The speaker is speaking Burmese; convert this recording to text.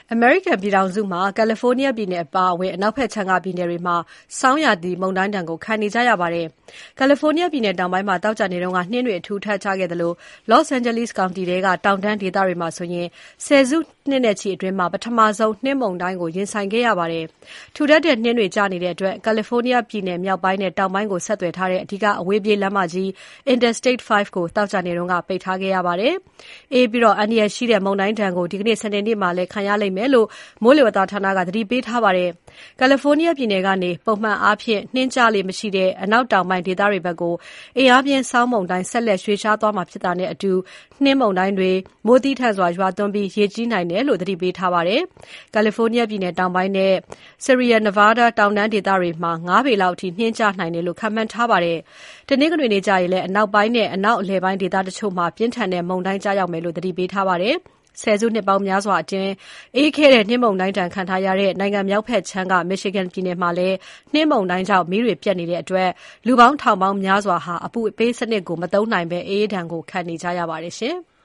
အမေရိကန်ပြည်ထောင်စုမှာ ကယ်လီဖိုးနီးယားပြည်နယ်အပါအဝင် အနောက်ဘက်ခြမ်းကပြည်နယ်တွေမှာ ဆောင်းရာသီမုန်တိုင်းဒဏ်ကိုခံနေကြရပါတယ်။ ကယ်လီဖိုးနီးယားပြည်နယ်တောင်ပိုင်းမှာ သောကြာနေ့က နှင်းတွေအထူထပ်ကျခဲ့သလို Los Angeles County ထဲက တောင်တန်းဒေသတွေမှာဆိုရင် ဆယ်စုနှစ်နဲ့ချီအတွင်း ပထမဆုံး နှင်းမုန်တိုင်းကို ရင်ဆိုင်ခဲ့ရပါတယ်။ ထူထပ်တဲ့နှင်းတွေကျနေတဲ့အတွက် ကယ်လီဖိုးနီးယားပြည်နယ်မြောက်ပိုင်းနဲ့ တောင်ပိုင်းကိုဆက်သွယ်ထားတဲ့ အဓိကအဝေးပြေးလမ်းမကြီး Interstate 5 ကို သောကြာနေ့က ပိတ်ထားခဲ့ရပါတယ်။ အေးပြီးအန္တရာယ်ရှိတဲ့မုန်တိုင်းဒဏ်ကို ဒီနေ့ စနေနေ့မှာလည်း ခံရလိမ့်မယ်လို့ မိုးလေဝသဌာနက သတိပေးထားပါတယ်။ ကယ်လီဖိုးနီးယားပြည်နယ်ကနေ ပုံမှန်အားဖြင့် နှင်းကျလေ့မရှိတဲ့ အနောက်တောင်ပိုင်းဒေသတွေဘက်ကို အင်အားပြင်းဆောင်းမုန်တိုင်း ဆက်လက်ရွေ့လျားသွားမှာဖြစ်တာနဲ့အတူ နှင်းမုန်တိုင်းတွေ မိုးသည်းထန်စွာရွာသွန်းပြီး ရေကြီးနိုင်တယ်လို့ သတိပေးထားပါတယ်။ ကယ်လီဖိုးနီးယားပြည်နယ်တောင်ပိုင်းနဲ့ Sierra Nevada တောင်တန်းဒေသတွေမှာ ၅ ပေလောက်အထိ နှင်းကျနိုင်တယ်လို့ ခန့်မှန်းထားပါတယ်။ တနင်္ဂနွေနေ့ကျရင်လည်း အနောက်ပိုင်းနဲ့ အနောက်အလယ်ပိုင်းဒေသတချို့မှာ ပြင်းထန်တဲ့မုန်တိုင်းကျရောက်မယ်လို့ သတိပေးထားပါတယ်။ ဆယ်စုနှစ်ပေါင်းများစွာအတွင်း အေးခဲတဲ့နှင်းမုန်တိုင်းဒဏ်ခံထားရတဲ့ နိုင်ငံမြောက်ဘက်ခြမ်းက Michigan ပြည်နယ်မှာလည်း နှင်းမုန်တိုင်းကြောင့် မီးတွေပျက်နေတဲ့အတွက် လူပေါင်းထောင်ပေါင်းများစွာဟာ အပူပေးစနစ်ကို မသုံးနိုင်ဘဲ အအေးဒဏ်ကို ခံနေကြရပါတယ်။